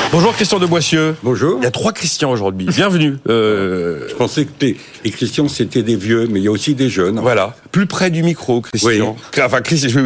Bonjour Christian de Boissieu. Bonjour. Il y a 3 Christians aujourd'hui. Bienvenue. Je pensais que les Christians c'était des vieux, mais il y a aussi des jeunes. Voilà. Plus près du micro, Christian. Oui. Enfin, Christian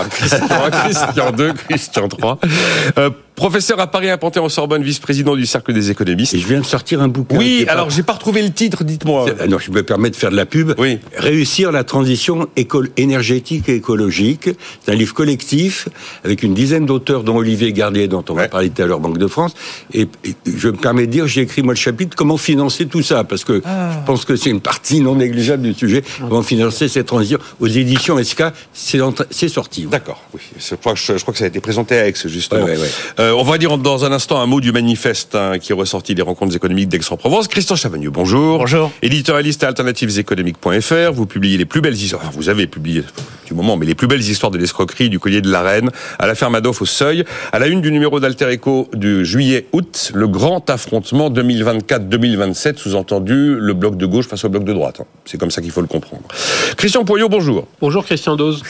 2, Christian 3. Professeur à Paris, implanté en Sorbonne, vice-président du Cercle des économistes. Et je viens de sortir un bouquin. Oui, alors j'ai pas retrouvé le titre, dites-moi. Non, je me permets de faire de la pub. Oui. Réussir la transition énergétique et écologique. C'est un livre collectif avec une dizaine d'auteurs, dont Olivier Garnier, dont on va parler tout à l'heure, Banque de France. Et je me permets de dire, j'ai écrit moi le chapitre comment financer tout ça, parce que je pense que c'est une partie non négligeable du sujet. Comment financer cette transition aux éditions SK, c'est sorti. D'accord. Oui. Je crois que ça a été présenté à Aix, justement. Ouais. On va dire dans un instant un mot du manifeste qui est ressorti des rencontres économiques d'Aix-en-Provence. Christian Chavagneux, bonjour. Bonjour. Éditorialiste à alternativeséconomiques.fr. Vous publiez les plus belles histoires. Enfin, vous avez publié du moment, mais les plus belles histoires de l'escroquerie du collier de la Reine, à l'affaire Madoff au Seuil, à la une du numéro d'Alter Echo du juillet-août, le grand affrontement 2024-2027, sous-entendu le bloc de gauche face au bloc de droite. C'est comme ça qu'il faut le comprendre. Christian Poyot, bonjour. Bonjour Christian Dose.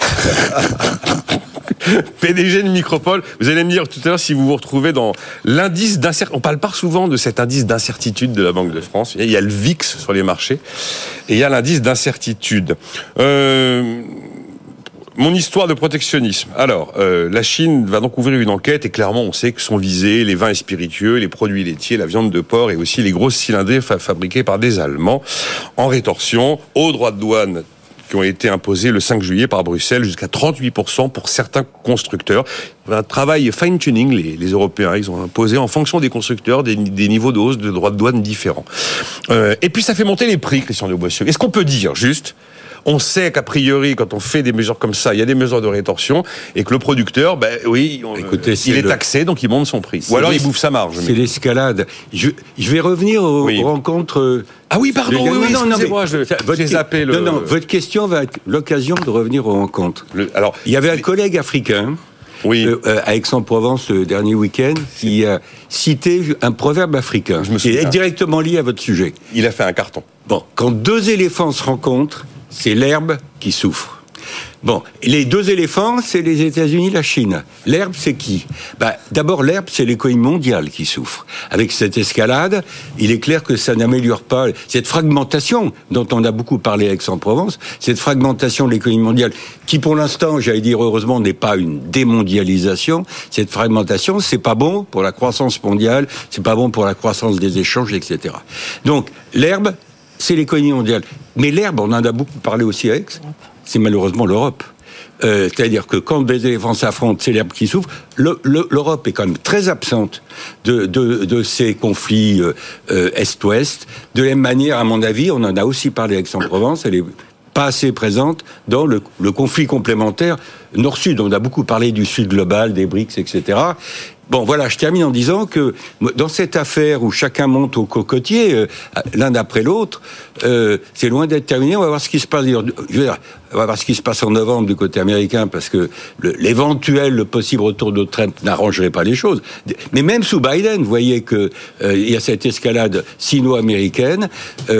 PDG de Micropole, vous allez me dire tout à l'heure si vous vous retrouvez dans l'indice d'incertitude. On parle pas souvent de cet indice d'incertitude de la Banque de France. Il y a le VIX sur les marchés et il y a l'indice d'incertitude. Mon histoire de protectionnisme. Alors, la Chine va donc ouvrir une enquête et clairement, on sait que sont visés les vins et spiritueux, les produits laitiers, la viande de porc et aussi les grosses cylindrées fabriquées par des Allemands en rétorsion aux droits de douane qui ont été imposés le 5 juillet par Bruxelles, jusqu'à 38% pour certains constructeurs. Un travail fine-tuning, les Européens, ils ont imposé en fonction des constructeurs des niveaux de hausse de droits de douane différents. Et puis ça fait monter les prix, Christian de Boissieu. Est-ce qu'on peut dire juste, on sait qu'a priori, quand on fait des mesures comme ça, il y a des mesures de rétorsion, et que le producteur, Écoutez, il est taxé, donc il monte son prix. Ou alors il bouffe sa marge. C'est l'escalade. Je vais revenir aux rencontres... Ah oui, pardon, excusez-moi, j'ai zappé le... Non, votre question va être l'occasion de revenir aux rencontres. Alors, il y avait un collègue africain, à Aix-en-Provence le dernier week-end, qui a cité un proverbe africain, qui est directement lié à votre sujet. Il a fait un carton. Bon, quand 2 éléphants se rencontrent, c'est l'herbe qui souffre. Bon, les 2 éléphants, c'est les États-Unis, la Chine. L'herbe, c'est qui ? D'abord, l'herbe, c'est l'économie mondiale qui souffre. Avec cette escalade, il est clair que ça n'améliore pas cette fragmentation dont on a beaucoup parlé à Aix-en-Provence, cette fragmentation de l'économie mondiale, qui pour l'instant, j'allais dire heureusement, n'est pas une démondialisation. Cette fragmentation, c'est pas bon pour la croissance mondiale, c'est pas bon pour la croissance des échanges, etc. Donc, l'herbe, c'est l'économie mondiale. Mais l'herbe, on en a beaucoup parlé aussi à Aix, c'est malheureusement l'Europe. C'est-à-dire que quand des éléphants s'affrontent, c'est l'herbe qui souffre. L'Europe est quand même très absente de ces conflits Est-Ouest. De la même manière, à mon avis, on en a aussi parlé à Aix-en-Provence, elle est pas assez présente dans le conflit complémentaire Nord-Sud. On a beaucoup parlé du Sud global, des BRICS, etc. Bon, voilà, je termine en disant que dans cette affaire où chacun monte au cocotier, l'un après l'autre, c'est loin d'être terminé. On va voir ce qui se passe. On va voir ce qui se passe en novembre du côté américain, parce que le possible retour de Trump n'arrangerait pas les choses. Mais même sous Biden, vous voyez que il y a cette escalade sino-américaine.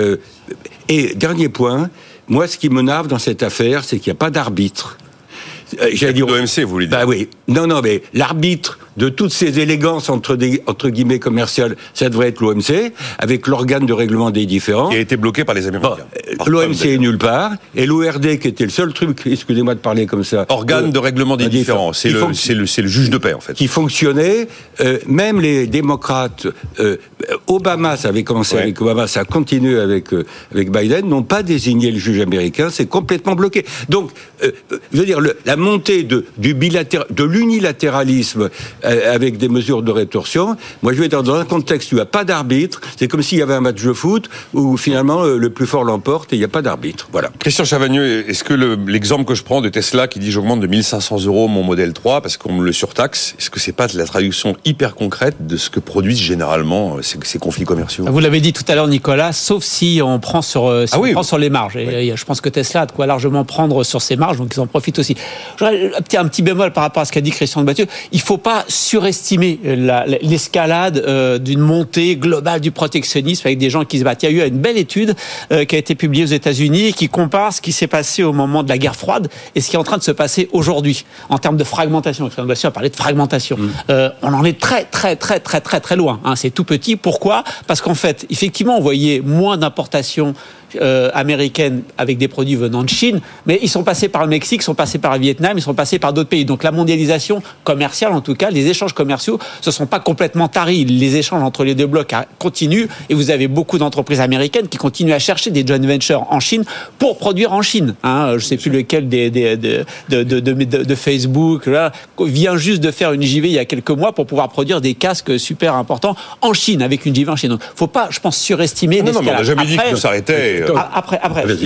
Et dernier point, moi, ce qui me narve dans cette affaire, c'est qu'il n'y a pas d'arbitre. J'allais dire l'OMC, vous voulez dire ? Oui. Non, mais l'arbitre de toutes ces élégances entre guillemets commerciales, ça devrait être l'OMC, avec l'organe de règlement des différends. Qui a été bloqué par les Américains. L'OMC est nulle part, et l'ORD, qui était le seul truc, excusez-moi de parler comme ça... Organe de règlement des différends, c'est le juge de paix, en fait. Qui fonctionnait, même les démocrates, Obama, ça avait commencé avec Obama, ça a continué avec Biden, n'ont pas désigné le juge américain, c'est complètement bloqué. Donc, je veux dire, la montée de l'unilatéralisme avec des mesures de rétorsion, moi je vais être dans un contexte où il n'y a pas d'arbitre, c'est comme s'il y avait un match de foot où finalement le plus fort l'emporte et il n'y a pas d'arbitre. Voilà. Christian Chavagneux, est-ce que l'exemple que je prends de Tesla qui dit j'augmente de 1500 € mon modèle 3 parce qu'on me le surtaxe, est-ce que c'est pas la traduction hyper concrète de ce que produisent généralement ces conflits commerciaux ? Vous l'avez dit tout à l'heure, Nicolas, sauf si on prend sur les marges. Et je pense que Tesla a de quoi largement prendre sur ses marges, donc ils en profitent aussi. J'aurais un petit bémol par rapport à ce qu'a dit Christian de Mathieu. Il faut pas surestimer l'escalade d'une montée globale du protectionnisme avec des gens qui se battent. Il y a eu une belle étude qui a été publiée aux États-Unis qui compare ce qui s'est passé au moment de la guerre froide et ce qui est en train de se passer aujourd'hui en termes de fragmentation. Christian de Mathieu a parlé de fragmentation. On en est très loin. C'est tout petit. Pourquoi ? Parce qu'en fait, effectivement, on voyait moins d'importations américaines avec des produits venant de Chine, mais ils sont passés par le Mexique, ils sont passés par le Vietnam, ils sont passés par d'autres pays. Donc la mondialisation commerciale, en tout cas, les échanges commerciaux se sont pas complètement taris. Les échanges entre les deux blocs continuent et vous avez beaucoup d'entreprises américaines qui continuent à chercher des joint ventures en Chine pour produire en Chine. Je sais plus lequel de Facebook là, vient juste de faire une JV il y a quelques mois pour pouvoir produire des casques super importants en Chine avec une JV en Chine. Donc faut pas, je pense, surestimer. Non, mais on n'a jamais dit que ça s'arrêtait. Après,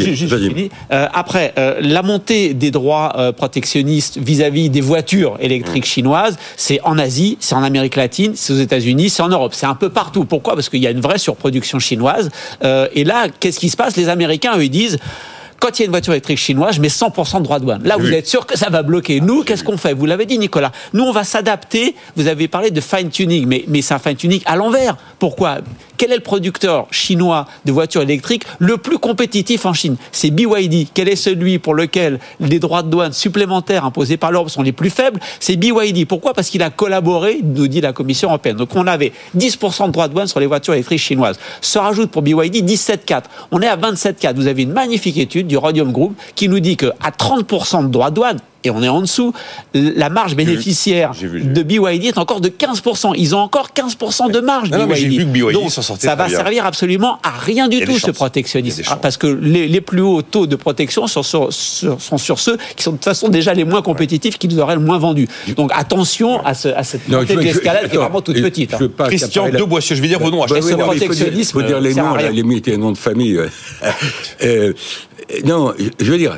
la montée des droits protectionnistes vis-à-vis des voitures électriques chinoises, c'est en Asie, c'est en Amérique latine, c'est aux États-Unis, c'est en Europe, c'est un peu partout. Pourquoi ? Parce qu'il y a une vraie surproduction chinoise. Et là, qu'est-ce qui se passe ? Les Américains, eux, ils disent... Quand il y a une voiture électrique chinoise, je mets 100% de droits de douane. Là, vous êtes sûr que ça va bloquer. Nous, qu'est-ce qu'on fait ? Vous l'avez dit, Nicolas. Nous, on va s'adapter. Vous avez parlé de fine-tuning, mais c'est un fine-tuning à l'envers. Pourquoi ? Quel est le producteur chinois de voitures électriques le plus compétitif en Chine ? C'est BYD. Quel est celui pour lequel les droits de douane supplémentaires imposés par l'Europe sont les plus faibles ? C'est BYD. Pourquoi ? Parce qu'il a collaboré, nous dit la Commission européenne. Donc, on avait 10% de droits de douane sur les voitures électriques chinoises. Se rajoute pour BYD 17,4. On est à 27,4. Vous avez une magnifique étude du Rhodium Group qui nous dit qu'à 30% de droits de douane, et on est en dessous, la marge bénéficiaire de BYD est encore de 15%. Ils ont encore 15% de marge, BYD. Mais j'ai vu que BYD donc, s'en sortait ça va servir absolument à rien du tout, ce protectionnisme. Parce que les plus hauts taux de protection sont sur ceux qui sont de toute façon déjà les moins compétitifs, qui nous auraient le moins vendu. Donc attention à cette montée de l'escalade qui est vraiment toute petite. Christian de Boissieu, je vais dire vos noms à chaque fois. Il faut dire les noms, à la limite, et les noms de famille. Non, je veux dire...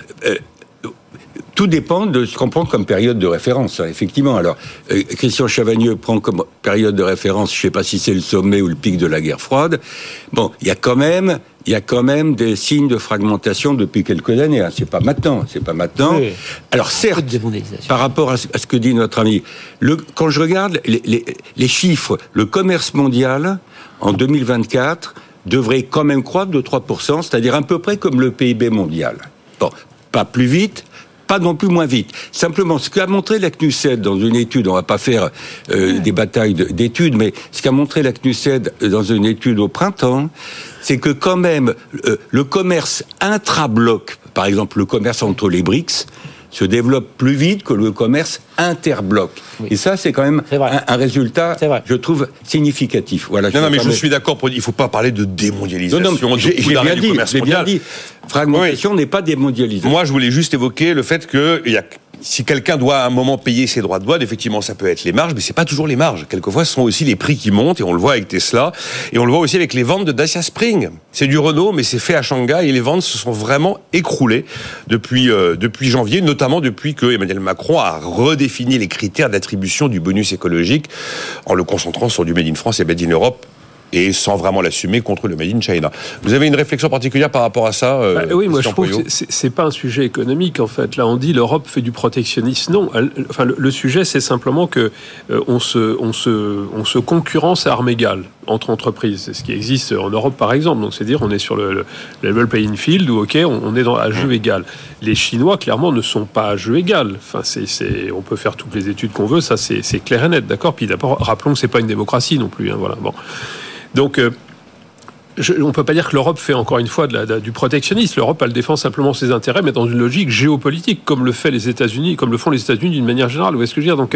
Tout dépend de ce qu'on prend comme période de référence, effectivement. Alors, Christian Chavagneux prend comme période de référence, je ne sais pas si c'est le sommet ou le pic de la guerre froide. Bon, il y a quand même des signes de fragmentation depuis quelques années. C'est pas maintenant. Oui. Alors certes, par rapport à ce que dit notre ami, quand je regarde les chiffres, le commerce mondial en 2024 devrait quand même croître de 3%, c'est-à-dire à peu près comme le PIB mondial. Bon, pas plus vite. Pas non plus moins vite. Simplement, ce qu'a montré la CNUSED dans une étude, on va pas faire des batailles d'études, mais ce qu'a montré la CNUSED dans une étude au printemps, c'est que quand même, le commerce intra-bloc, par exemple le commerce entre les BRICS, se développe plus vite que le commerce interbloc. Oui. Et ça, c'est quand même un résultat, je trouve, significatif. Voilà, mais je suis d'accord. Il ne faut pas parler de démondialisation. Non, j'ai bien dit. Fragmentation n'est pas démondialisation. Moi, je voulais juste évoquer le fait que si quelqu'un doit à un moment payer ses droits de douane, effectivement, ça peut être les marges, mais c'est pas toujours les marges. Quelquefois, ce sont aussi les prix qui montent, et on le voit avec Tesla, et on le voit aussi avec les ventes de Dacia Spring. C'est du Renault, mais c'est fait à Shanghai, et les ventes se sont vraiment écroulées depuis janvier, notamment depuis que Emmanuel Macron a redéfini les critères d'attribution du bonus écologique en le concentrant sur du Made in France et Made in Europe, et sans vraiment l'assumer contre le Made in China. Vous avez une réflexion particulière par rapport à ça oui, moi je trouve que c'est pas un sujet économique en fait. Là on dit l'Europe fait du protectionnisme. Non, enfin le sujet c'est simplement que on se concurrence à armes égales entre entreprises. C'est ce qui existe en Europe par exemple. Donc c'est-à-dire on est sur le level playing field où on est à jeu égal. Les Chinois clairement ne sont pas à jeu égal. Enfin on peut faire toutes les études qu'on veut, ça c'est clair et net, d'accord. Puis d'abord rappelons que c'est pas une démocratie non plus. Voilà bon. Donc, on ne peut pas dire que l'Europe fait encore une fois du protectionnisme. L'Europe, elle défend simplement ses intérêts, mais dans une logique géopolitique, comme le font les États-Unis d'une manière générale. Vous voyez ce que je veux dire ? Donc,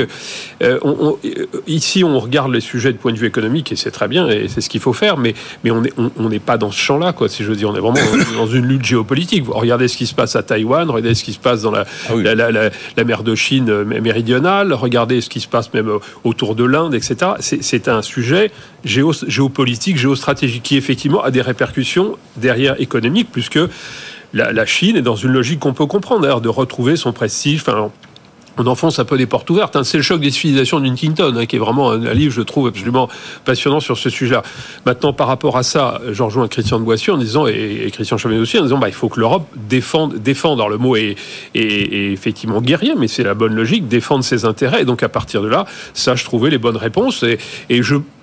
ici, on regarde les sujets de point de vue économique, et c'est très bien, et c'est ce qu'il faut faire, mais on n'est pas dans ce champ-là, quoi. Si je veux dire, on est vraiment dans une lutte géopolitique. Regardez ce qui se passe à Taïwan, regardez ce qui se passe dans la mer de Chine méridionale, regardez ce qui se passe même autour de l'Inde, etc. C'est un sujet géopolitique, géostratégique, qui effectivement a des répercussions derrière économiques, puisque la Chine est dans une logique qu'on peut comprendre, d'ailleurs, de retrouver son prestige. Enfin, on enfonce un peu des portes ouvertes. C'est le choc des civilisations d'Huntington, qui est vraiment un livre, je trouve, absolument passionnant sur ce sujet-là. Maintenant, par rapport à ça, je rejoins Christian de Boissieu en disant, et Christian Chavagneux aussi, en disant, il faut que l'Europe défende. Alors le mot est effectivement guerrier, mais c'est la bonne logique, défendre ses intérêts. Et donc à partir de là, ça, je trouvais les bonnes réponses. Et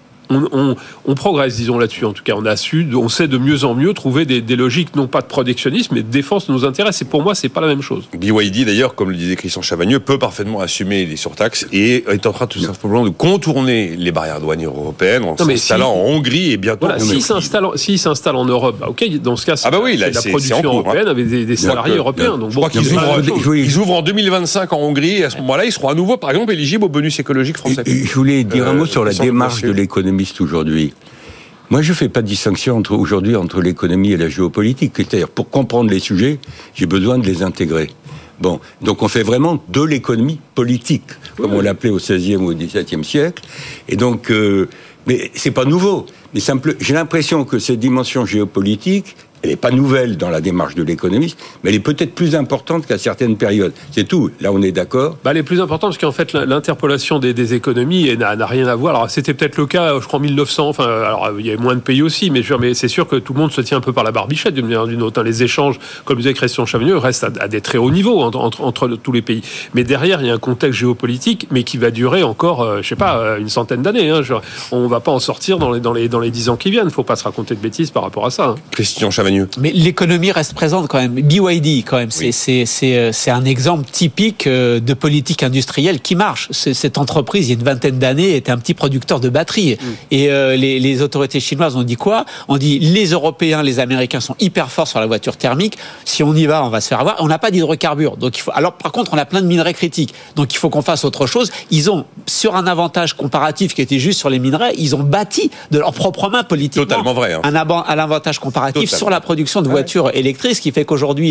on progresse, disons, là-dessus. En tout cas, on sait de mieux en mieux trouver des logiques, non pas de protectionnisme, mais de défense de nos intérêts. Et pour moi, c'est pas la même chose. BYD, d'ailleurs, comme le disait Christian Chavagneux, peut parfaitement assumer les surtaxes et est en train tout simplement de contourner les barrières douanières européennes en s'installant en Hongrie et bientôt. Voilà, s'il s'installe en Europe, ok, dans ce cas, c'est la production européenne avec des salariés européens. Donc, je crois qu'ils ouvrent en 2025 en Hongrie et à ce moment-là, ils seront à nouveau, par exemple, éligibles au bonus écologique français. Je voulais dire un mot sur la démarche de l'économiste aujourd'hui. Moi, je ne fais pas de distinction aujourd'hui entre l'économie et la géopolitique. C'est-à-dire, pour comprendre les sujets, j'ai besoin de les intégrer. Bon, donc on fait vraiment de l'économie politique, comme on l'appelait au XVIe ou au XVIIe siècle. Et donc, mais c'est pas nouveau. Mais j'ai l'impression que cette dimension géopolitique, elle n'est pas nouvelle dans la démarche de l'économiste, mais elle est peut-être plus importante qu'à certaines périodes. C'est tout. Là, on est d'accord. Elle est plus importante parce qu'en fait, l'interpolation des économies n'a rien à voir. Alors, c'était peut-être le cas, je crois, en 1900. Enfin, alors, il y avait moins de pays aussi, mais c'est sûr que tout le monde se tient un peu par la barbichette d'une manière ou d'une autre. Les échanges, comme disait Christian Chavagneux, restent à des très hauts niveaux entre tous les pays. Mais derrière, il y a un contexte géopolitique, mais qui va durer encore, je sais pas, une centaine d'années. On va pas en sortir dans les 10 ans qui viennent. Faut pas se raconter de bêtises par rapport à ça. Christian Chavagneux. Mais l'économie reste présente quand même. BYD, quand même, oui. c'est un exemple typique de politique industrielle qui marche. Cette entreprise, il y a une vingtaine d'années, était un petit producteur de batteries. Et les autorités chinoises ont dit quoi ? On dit les Européens, les Américains sont hyper forts sur la voiture thermique. Si on y va, on va se faire avoir. On n'a pas d'hydrocarbures. Donc alors, par contre, on a plein de minerais critiques. Donc il faut qu'on fasse autre chose. Ils ont, sur un avantage comparatif qui était juste sur les minerais, ils ont bâti de leurs propres mains politiquement. Totalement vrai. Un avantage comparatif sur la production de voitures électriques, ce qui fait qu'aujourd'hui,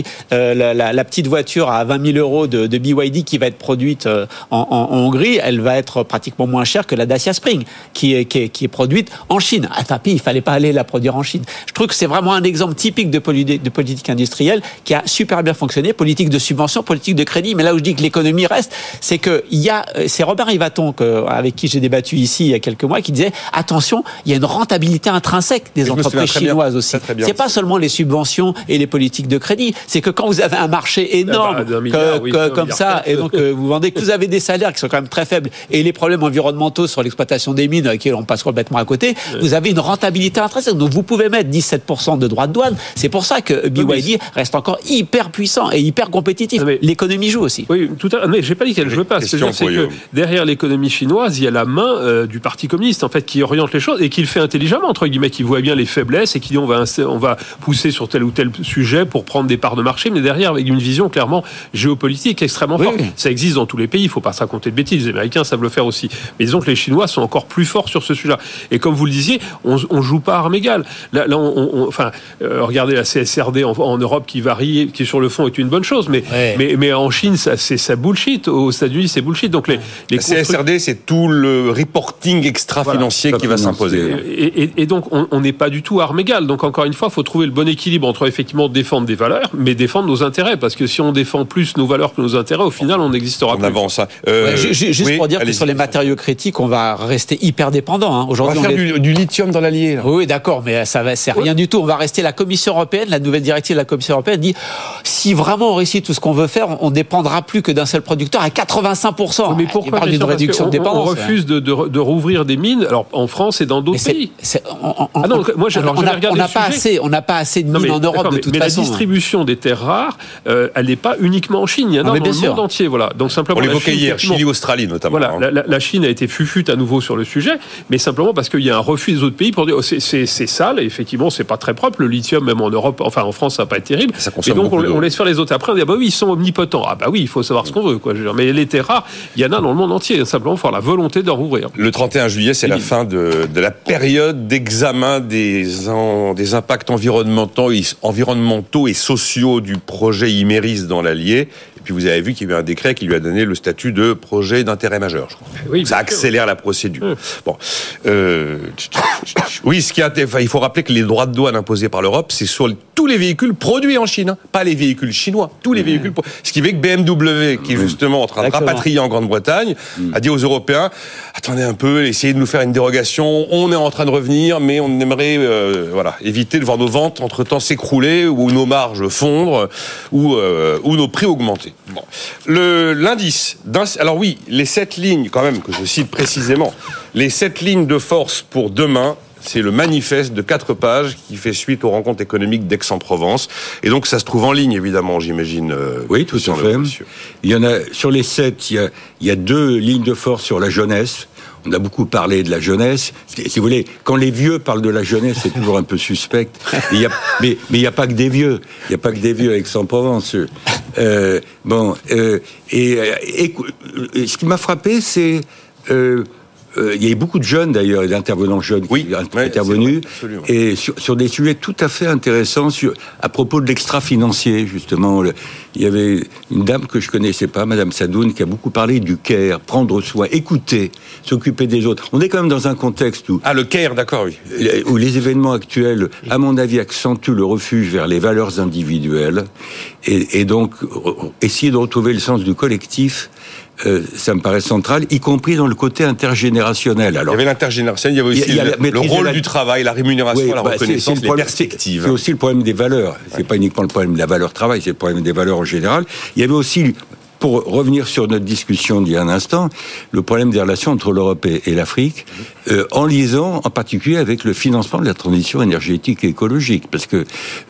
la petite voiture à 20 000 euros de BYD qui va être produite en Hongrie, elle va être pratiquement moins chère que la Dacia Spring, qui est produite en Chine. À tapis, il fallait pas aller la produire en Chine. Je trouve que c'est vraiment un exemple typique de politique industrielle qui a super bien fonctionné, politique de subvention, politique de crédit. Mais là où je dis que l'économie reste, c'est c'est Robert Yvaton, avec qui j'ai débattu ici il y a quelques mois, qui disait attention, il y a une rentabilité intrinsèque des entreprises chinoises aussi. C'est pas seulement les subventions et les politiques de crédit. C'est que quand vous avez un marché énorme comme ça, et donc vous vendez, que vous avez des salaires qui sont quand même très faibles, et les problèmes environnementaux sur l'exploitation des mines, qui on passe complètement à côté, vous avez une rentabilité intrinsèque. Donc vous pouvez mettre 17% de droits de douane. C'est pour ça que BYD reste encore hyper puissant et hyper compétitif. L'économie joue aussi. Oui, mais j'ai pas dit qu'elle jouait pas. Ce que je veux dire, c'est que derrière l'économie chinoise, il y a la main du Parti communiste, en fait, qui oriente les choses et qui le fait intelligemment, entre guillemets, qui voit bien les faiblesses et qui dit on va pousser sur tel ou tel sujet pour prendre des parts de marché, mais derrière avec une vision clairement géopolitique extrêmement forte. Ça existe dans tous les pays, il ne faut pas se raconter de bêtises, les Américains savent le faire aussi. Mais disons que les Chinois sont encore plus forts sur ce sujet-là. Et comme vous le disiez, on ne joue pas à armes égales. Là regardez la CSRD en Europe qui varie, qui sur le fond est une bonne chose, mais en Chine, ça bullshit. Aux États-Unis, c'est bullshit. Donc la CSRD, c'est tout le reporting extra-financier qui va s'imposer. Et donc, on n'est pas du tout à armes égales. Donc, encore une fois, il faut trouver le bon équilibre entre effectivement défendre des valeurs, mais défendre nos intérêts. Parce que si on défend plus nos valeurs que nos intérêts, au final, on n'existera plus. On avance. Juste pour dire que sur les matériaux critiques, on va rester hyper dépendant. Aujourd'hui, on va faire du lithium dans l'Allier. Oui, d'accord, mais c'est rien du tout. On va rester. La Commission européenne, la nouvelle directive de la Commission européenne dit si vraiment on réussit tout ce qu'on veut faire, on dépendra plus que d'un seul producteur à 85%. Mais pourquoi d'une réduction de dépendance. On refuse de rouvrir des mines, alors en France et dans d'autres pays. On n'a pas assez de mines en Europe de toute façon. Mais la distribution des terres rares, elle n'est pas uniquement en Chine, il y en a dans le monde entier. Voilà. Donc simplement, on l'évoquait hier, Chili, Australie notamment. Voilà, la Chine a été fufute à nouveau sur le sujet, mais simplement parce qu'il y a un refus des autres pays pour dire c'est sale, et effectivement c'est pas très propre, le lithium même en Europe, enfin en France ça va pas être terrible, et donc on laisse faire les autres. Après on dit oui ils sont omnipotents, oui il faut savoir ce qu'on veut quoi. Mais les terres rares, il y en a dans le monde entier, simplement il faut avoir la volonté de rouvrir. Le 31 juillet c'est la fin de la période d'examen des impacts environnementaux et sociaux du projet Imerys dans l'Allier. Puis vous avez vu qu'il y a eu un décret qui lui a donné le statut de projet d'intérêt majeur, je crois. Oui, ça accélère la procédure. Oui. Bon, oui, il faut rappeler que les droits de douane imposés par l'Europe, c'est sur tous les véhicules produits en Chine, pas les véhicules chinois, tous les véhicules. Ce qui fait que BMW, qui est justement en train de rapatrier en Grande-Bretagne, a dit aux Européens, attendez un peu, essayez de nous faire une dérogation, on est en train de revenir, mais on aimerait éviter de voir nos ventes entre-temps s'écrouler, ou nos marges fondre, ou nos prix augmenter. Bon. L'indice, alors oui, les 7 lignes, quand même, que je cite précisément, les 7 lignes de force pour demain, c'est le manifeste de 4 pages qui fait suite aux rencontres économiques d'Aix-en-Provence. Et donc, ça se trouve en ligne, évidemment, j'imagine. Oui, tout à fait. Il y en a, sur les 7, il y a 2 lignes de force sur la jeunesse. On a beaucoup parlé de la jeunesse. Si vous voulez, quand les vieux parlent de la jeunesse, c'est toujours un peu suspect. Mais il n'y a pas que des vieux. Il n'y a pas que des vieux à Aix-en-Provence. Ce qui m'a frappé, c'est... il y a eu beaucoup de jeunes, d'ailleurs, d'intervenants jeunes qui sont intervenus, et sur des sujets tout à fait intéressants à propos de l'extra-financier, justement. Il y avait une dame que je connaissais pas, Madame Sadoun, qui a beaucoup parlé du care, prendre soin, écouter, s'occuper des autres. On est quand même dans un contexte où... Ah, le care, d'accord, oui. Où les événements actuels, à mon avis, accentuent le refuge vers les valeurs individuelles, et donc essayer de retrouver le sens du collectif. Ça me paraît central, y compris dans le côté intergénérationnel. Alors, il y avait l'intergénérationnel, il y avait aussi le rôle du travail, la rémunération, la reconnaissance, les perspectives. C'est aussi le problème des valeurs. C'est pas uniquement le problème de la valeur travail, c'est le problème des valeurs en général. Il y avait aussi, pour revenir sur notre discussion d'il y a un instant, le problème des relations entre l'Europe et l'Afrique, en liaison en particulier avec le financement de la transition énergétique et écologique. Parce que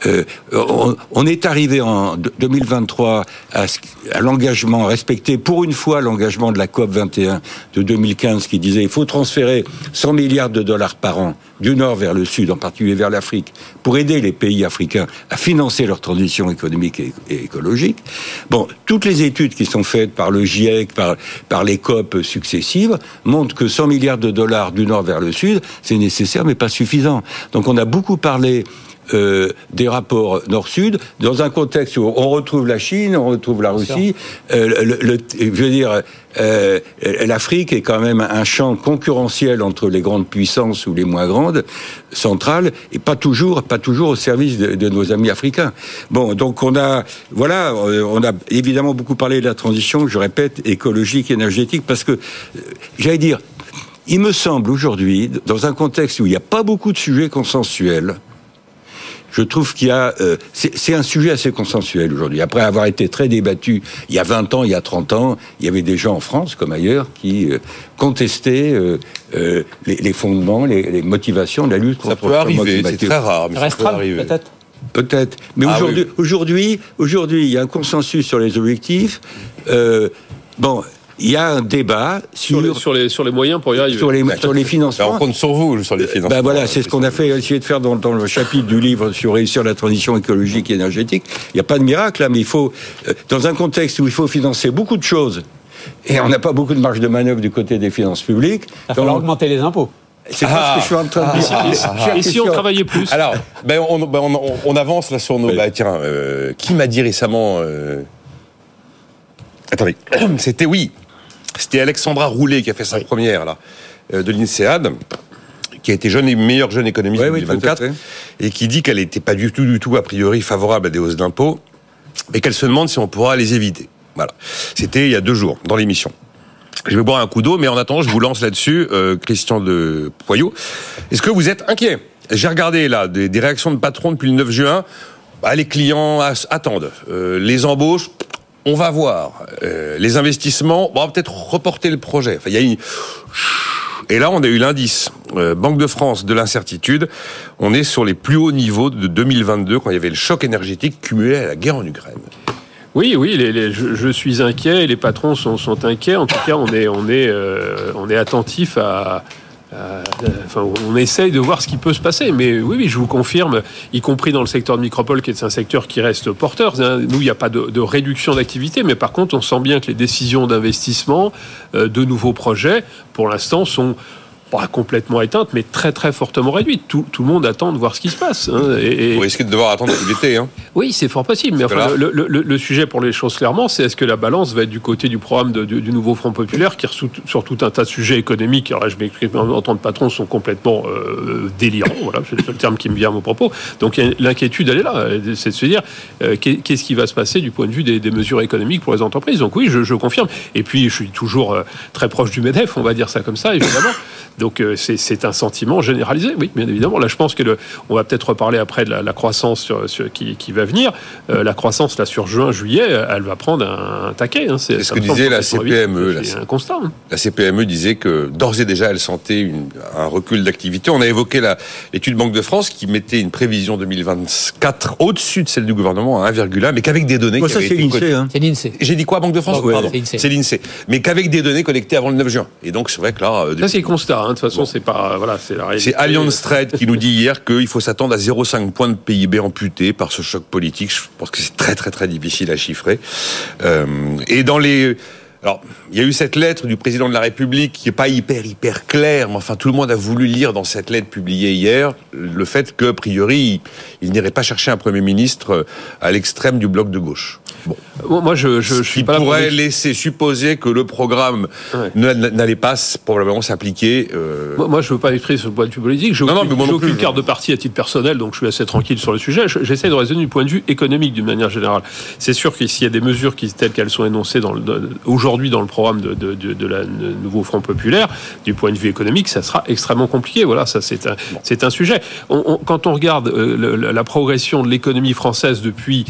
on est arrivé en 2023 à l'engagement, respecté pour une fois l'engagement de la COP 21 de 2015 qui disait il faut transférer 100 milliards de dollars par an du nord vers le sud, en particulier vers l'Afrique, pour aider les pays africains à financer leur transition économique et écologique. Bon, toutes les études qui sont faites par le GIEC, par les COP successives, montrent que 100 milliards de dollars du nord vers le sud, c'est nécessaire mais pas suffisant. Donc on a beaucoup parlé des rapports nord-sud, dans un contexte où on retrouve la Chine, on retrouve la Russie. Je veux dire, l'Afrique est quand même un champ concurrentiel entre les grandes puissances ou les moins grandes, centrales, et pas toujours au service de nos amis africains. Bon, donc on a évidemment beaucoup parlé de la transition, je répète, écologique, énergétique, parce que, j'allais dire, il me semble aujourd'hui, dans un contexte où il n'y a pas beaucoup de sujets consensuels, je trouve qu'il y a... c'est un sujet assez consensuel aujourd'hui. Après avoir été très débattu il y a 20 ans, il y a 30 ans, il y avait des gens en France, comme ailleurs, qui contestaient les fondements, les motivations de la lutte contre le changement climatique. Ça peut arriver, c'est très rare, mais ça peut arriver. Peut-être. Mais aujourd'hui, il y a un consensus sur les objectifs. Il y a un débat sur les moyens pour y arriver. Sur les financements. On compte sur vous, sur les financements. C'est ce qu'on a essayé de faire dans le chapitre du livre sur réussir la transition écologique et énergétique. Il n'y a pas de miracle, mais il faut, dans un contexte où il faut financer beaucoup de choses, et on n'a pas beaucoup de marge de manœuvre du côté des finances publiques. Il va falloir augmenter les impôts. C'est pas ce que je suis en train de dire. Et si on travaillait plus? Alors, on avance là sur nos... qui m'a dit récemment... Attendez, c'était Alexandra Roulet qui a fait sa première là, de l'INSEAD, qui a été meilleure jeune économiste en 2024, et qui dit qu'elle n'était pas du tout a priori favorable à des hausses d'impôts, et qu'elle se demande si on pourra les éviter. Voilà. C'était il y a 2 jours, dans l'émission. Je vais boire un coup d'eau, mais en attendant, je vous lance là-dessus, Christian de Poyot. Est-ce que vous êtes inquiet? J'ai regardé là des réactions de patrons depuis le 9 juin. Les clients attendent. Les embauches... On va voir. Les investissements, on va peut-être reporter le projet. Enfin, Et là, on a eu l'indice Banque de France de l'incertitude. On est sur les plus hauts niveaux de 2022, quand il y avait le choc énergétique cumulé à la guerre en Ukraine. Oui, je suis inquiet, et les patrons sont inquiets. En tout cas, on est attentif à... on essaye de voir ce qui peut se passer, mais oui, je vous confirme, y compris dans le secteur de Micropole, qui est un secteur qui reste porteur. Nous, il n'y a pas de réduction d'activité, mais par contre, on sent bien que les décisions d'investissement, de nouveaux projets, pour l'instant, sont pas complètement éteinte, mais très très fortement réduite. Tout le monde attend de voir ce qui se passe. Hein, Vous risquez de devoir attendre tout l'été. Hein. Oui, c'est fort possible. Mais enfin, le sujet pour les choses clairement, c'est est-ce que la balance va être du côté du programme du nouveau Front populaire, qui sur tout un tas de sujets économiques, alors là, je m'exprime en tant que patron, sont complètement délirants. Voilà, c'est le seul terme qui me vient à mon propos. Donc l'inquiétude, elle est là. C'est de se dire qu'est-ce qui va se passer du point de vue des mesures économiques pour les entreprises. Donc oui, je confirme. Et puis, je suis toujours très proche du MEDEF, on va dire ça comme ça, évidemment. Donc c'est un sentiment généralisé, oui, bien évidemment. Là, je pense que on va peut-être reparler après de la croissance qui va venir. La croissance, là, sur juin-juillet, elle va prendre un taquet. Hein. C'est ce que disait la CPME. C'est un constat. Hein. La CPME disait que d'ores et déjà, elle sentait un recul d'activité. On a évoqué l'étude Banque de France qui mettait une prévision 2024 au-dessus de celle du gouvernement à 1,1, mais qu'avec des données... ça, c'est l'INSEE. Hein. C'est l'INSEE. J'ai dit quoi, Banque de France? Pardon. C'est l'INSEE. Mais qu'avec des données collectées avant le 9 juin. Et donc, c'est vrai que là... Ça, c'est le constat. Hein. De toute façon, c'est pas... Voilà, c'est la réalité. C'est Allianz Trade qui nous dit hier qu'il faut s'attendre à 0,5 points de PIB amputé par ce choc politique. Je pense que c'est très, très, très difficile à chiffrer. Et dans les... Alors, il y a eu cette lettre du président de la République qui n'est pas hyper claire, mais enfin, tout le monde a voulu lire dans cette lettre publiée hier le fait que, a priori, il n'irait pas chercher un Premier ministre à l'extrême du bloc de gauche. Bon. Moi, je suis pas là pour... pourrait laisser supposer que le programme n'allait pas probablement s'appliquer. Moi, je ne veux pas exprimer sur le point de vue politique. J'ai aucune carte de parti à titre personnel, donc je suis assez tranquille sur le sujet. J'essaie de raisonner du point de vue économique d'une manière générale. C'est sûr que s'il y a des mesures telles qu'elles sont énoncées aujourd'hui dans le programme de la nouveau Front populaire, du point de vue économique, ça sera extrêmement compliqué. Voilà, ça c'est un sujet. Quand on regarde la progression de l'économie française depuis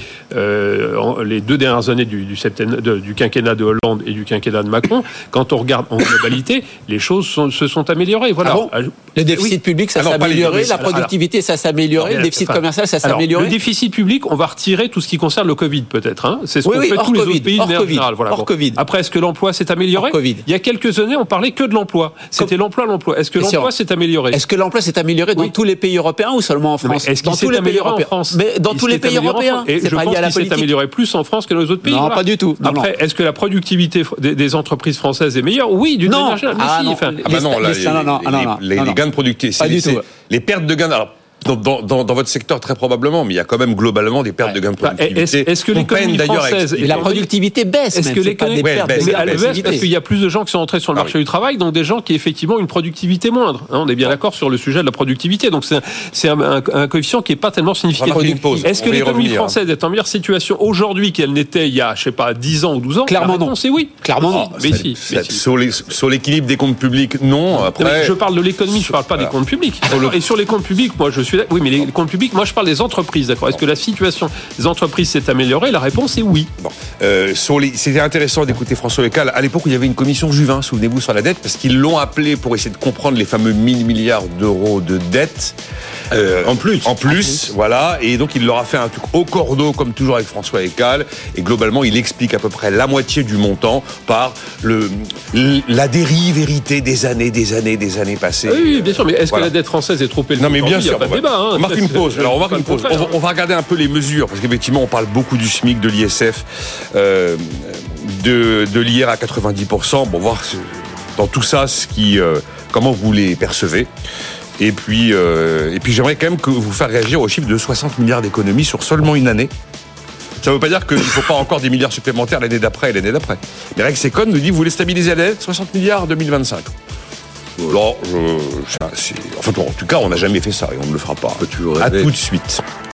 les 2 dernières années du quinquennat de Hollande et du quinquennat de Macron, quand on regarde en globalité, les choses se sont améliorées. Voilà. Ah bon, le déficit public, ça s'est amélioré, la productivité, ça s'est amélioré, le déficit commercial, ça s'est amélioré. Le déficit public, on va retirer tout ce qui concerne le Covid, peut-être. Hein. C'est ce qu'on fait tous les autres pays de manière générale. Voilà. Covid. Après, est-ce que l'emploi s'est amélioré? Il y a quelques années, on parlait que de l'emploi. C'était l'emploi. Est-ce que l'emploi s'est amélioré? Est-ce que l'emploi s'est amélioré dans tous les pays européens ou seulement en France? Est-ce qu'il s'est amélioré en France? Mais dans tous les pays européens. Et je pense qu'il s'est amélioré plus en France que dans les autres pays. Non, pas du tout. Après, est-ce que la productivité des entreprises françaises est meilleure? Oui, d'une manière générale. Les gains de productivité, les pertes de gains. Alors, dans votre secteur, très probablement, mais il y a quand même globalement des pertes de gains de productivité. Est-ce que l'économie française... Et la productivité baisse. Est-ce que l'économie baisse? Elle baisse parce qu'il y a plus de gens qui sont entrés sur le marché du travail, donc des gens qui, effectivement, ont une productivité moindre. On est bien d'accord sur le sujet de la productivité. Donc, c'est un coefficient qui n'est pas tellement significatif. Est-ce que l'économie française est en meilleure situation aujourd'hui qu'elle n'était il y a, 10 ans ou 12 ans? Clairement non. C'est oui. Clairement non. Mais si. Sur l'équilibre des comptes publics, non. Après... Je parle de l'économie, je ne parle pas des comptes publics. Et sur les comptes publics, moi, je suis... Oui, mais les comptes publics, moi je parle des entreprises, d'accord. Est-ce que la situation des entreprises s'est améliorée? La réponse est oui. C'était intéressant d'écouter François Lecal. À l'époque où il y avait une commission Juvin, souvenez-vous, sur la dette, parce qu'ils l'ont appelé pour essayer de comprendre les fameux 1000 milliards d'euros de dette. En plus, voilà. Et donc il leur a fait un truc au cordeau, comme toujours avec François Lecal. Et globalement, il explique à peu près la moitié du montant par la dérive héritée des années passées. Oui, bien sûr. Mais est-ce que la dette française est trop élevée? Non, mais bien sûr. Il n'y a pas de débat. On marque une pause. Alors, on va regarder un peu les mesures, parce qu'effectivement, on parle beaucoup du SMIC, de l'ISF, de l'IR à 90%. Bon, voir dans tout ça comment vous les percevez. Et puis j'aimerais quand même que vous faire réagir au chiffre de 60 milliards d'économies sur seulement une année. Ça ne veut pas dire qu'il ne faut pas encore des milliards supplémentaires l'année d'après et l'année d'après. Mais Rex Econ nous dit vous voulez stabiliser la dette, 60 milliards en 2025. Alors, en tout cas, on n'a jamais fait ça et on ne le fera pas. À tout de suite.